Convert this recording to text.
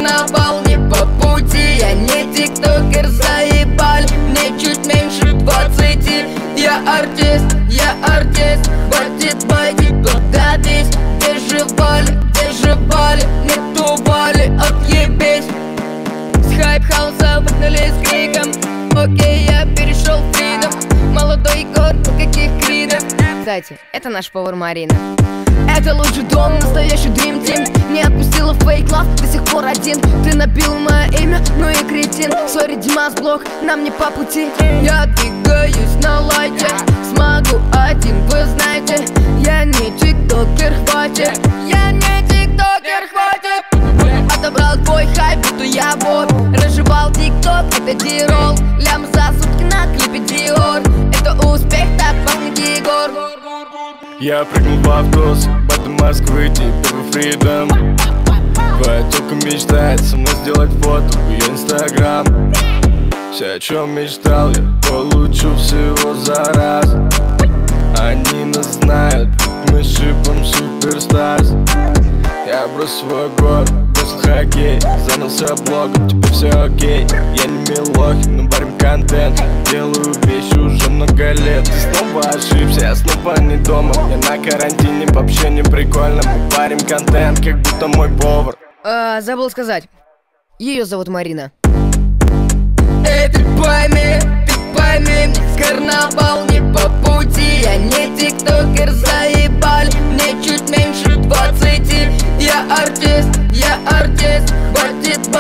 карнавал не по пути. Я не тиктокер, заебали, мне чуть меньше 20. Я артист, батит байки, куда весь. Где же Вали, нету Вали, отъебись. С хайп-хауса выгнали с криком. Окей, я перешел в фридом. Молодой Егор, по каких кридах? Кстати, это наш повар Марина. Это лучший дом, настоящий Dream Team. Не отпустила фейк лав, до сих пор один. Ты набил мое имя, ну и кретин. Сори, Димас Блок, нам не по пути. Я двигаюсь на лайте, смогу один, вы знаете. Я не тиктокер, хватит. Я не тиктокер, хватит. Отобрал твой хайп, будто я вор. Разжевал тикток, это дирол. Лям за сутки на клипе Диор. Это успех, так пахнет Егор. Я прыгнул в автобус, до Москвы, теперь во фридом. Твоя тёлка мечтает со мной сделать фото в её инстаграм. Все, о чем мечтал, я получу всего за раз. Они нас знают, мы шипом суперстарс. Я бросил свой город, бросил хоккей, занялся блогом, теперь все окей. Я не Милохин, но варим контент. Делаю вещи уже много лет. Ты снова ошибся, я снова не дома. Я на карантине, вообще не прикольно. Мы варим контент, как будто мой повар. Забыл сказать, ее зовут Марина. Эй, ты пойми, с карнавал не по пути. Я не тиктокер, заебали, мне чуть меньше 20. Я артист, батит